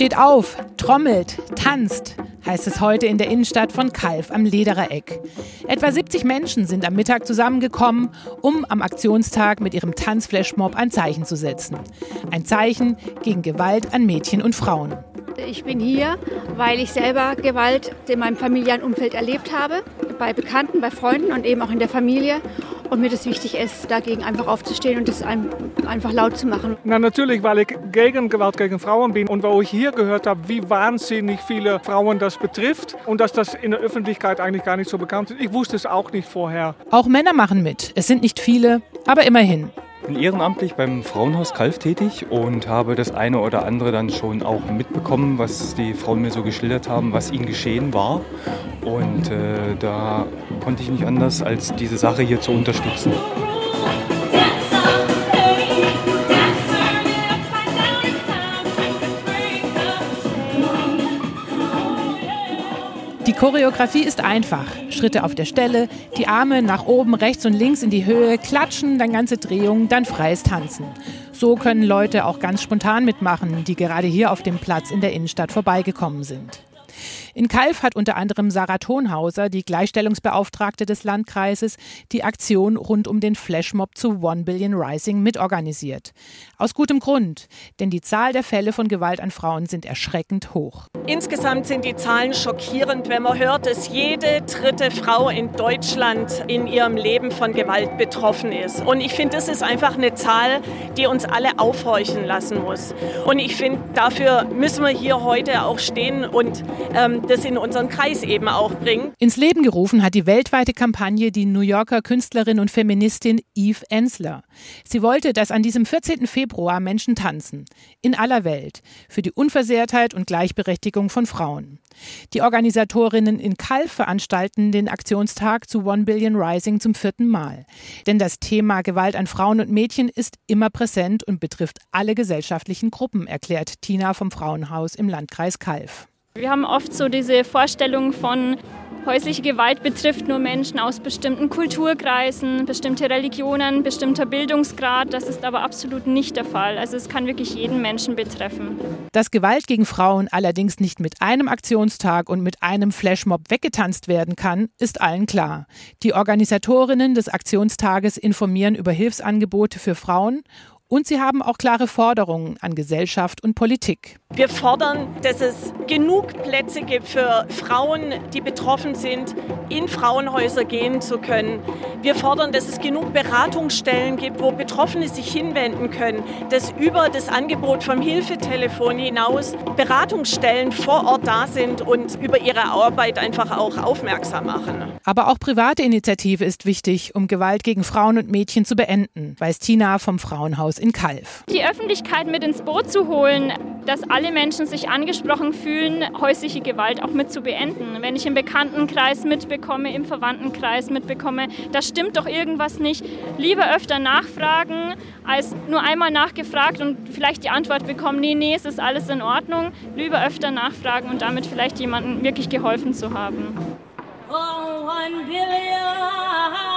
Steht auf, trommelt, tanzt, heißt es heute in der Innenstadt von Calw am Lederer Eck. Etwa 70 Menschen sind am Mittag zusammengekommen, um am Aktionstag mit ihrem Tanzflashmob ein Zeichen zu setzen. Ein Zeichen gegen Gewalt an Mädchen und Frauen. Ich bin hier, weil ich selber Gewalt in meinem familiären Umfeld erlebt habe, bei Bekannten, bei Freunden und eben auch in der Familie. Und mir das wichtig ist, dagegen einfach aufzustehen und das einfach laut zu machen. Na, natürlich, weil ich gegen Gewalt gegen Frauen bin und wo ich hier gehört habe, wie wahnsinnig viele Frauen das betrifft und dass das in der Öffentlichkeit eigentlich gar nicht so bekannt ist. Ich wusste es auch nicht vorher. Auch Männer machen mit. Es sind nicht viele, aber immerhin. Ich bin ehrenamtlich beim Frauenhaus Calw tätig und habe das eine oder andere dann schon auch mitbekommen, was die Frauen mir so geschildert haben, was ihnen geschehen war. Und da konnte ich nicht anders, als diese Sache hier zu unterstützen. Die Choreografie ist einfach. Schritte auf der Stelle, die Arme nach oben, rechts und links in die Höhe, klatschen, dann ganze Drehungen, dann freies Tanzen. So können Leute auch ganz spontan mitmachen, die gerade hier auf dem Platz in der Innenstadt vorbeigekommen sind. In Calw hat unter anderem Sarah Thonhauser, die Gleichstellungsbeauftragte des Landkreises, die Aktion rund um den Flashmob zu 1 Billion Rising mitorganisiert. Aus gutem Grund, denn die Zahl der Fälle von Gewalt an Frauen sind erschreckend hoch. Insgesamt sind die Zahlen schockierend, wenn man hört, dass jede dritte Frau in Deutschland in ihrem Leben von Gewalt betroffen ist. Und ich finde, das ist einfach eine Zahl, die uns alle aufhorchen lassen muss. Und ich finde, dafür müssen wir hier heute auch stehen und das in unseren Kreis eben auch bringen. Ins Leben gerufen hat die weltweite Kampagne die New Yorker Künstlerin und Feministin Eve Ensler. Sie wollte, dass an diesem 14. Februar Menschen tanzen. In aller Welt. Für die Unversehrtheit und Gleichberechtigung von Frauen. Die Organisatorinnen in Calw veranstalten den Aktionstag zu 1 Billion Rising zum 4. Mal. Denn das Thema Gewalt an Frauen und Mädchen ist immer präsent und betrifft alle gesellschaftlichen Gruppen, erklärt Tina vom Frauenhaus im Landkreis Calw. Wir haben oft so diese Vorstellung von, häusliche Gewalt betrifft nur Menschen aus bestimmten Kulturkreisen, bestimmte Religionen, bestimmter Bildungsgrad. Das ist aber absolut nicht der Fall. Also es kann wirklich jeden Menschen betreffen. Dass Gewalt gegen Frauen allerdings nicht mit einem Aktionstag und mit einem Flashmob weggetanzt werden kann, ist allen klar. Die Organisatorinnen des Aktionstages informieren über Hilfsangebote für Frauen. Und sie haben auch klare Forderungen an Gesellschaft und Politik. Wir fordern, dass es genug Plätze gibt für Frauen, die betroffen sind, in Frauenhäuser gehen zu können. Wir fordern, dass es genug Beratungsstellen gibt, wo Betroffene sich hinwenden können, dass über das Angebot vom Hilfetelefon hinaus Beratungsstellen vor Ort da sind und über ihre Arbeit einfach auch aufmerksam machen. Aber auch private Initiative ist wichtig, um Gewalt gegen Frauen und Mädchen zu beenden, weiß Tina vom Frauenhaus in Calw. Die Öffentlichkeit mit ins Boot zu holen, dass alle Menschen sich angesprochen fühlen, häusliche Gewalt auch mit zu beenden. Wenn ich im Bekanntenkreis mitbekomme, im Verwandtenkreis mitbekomme, da stimmt doch irgendwas nicht. Lieber öfter nachfragen, als nur einmal nachgefragt und vielleicht die Antwort bekommen, nee, es ist alles in Ordnung. Lieber öfter nachfragen und damit vielleicht jemandem wirklich geholfen zu haben. Oh, 1 billion.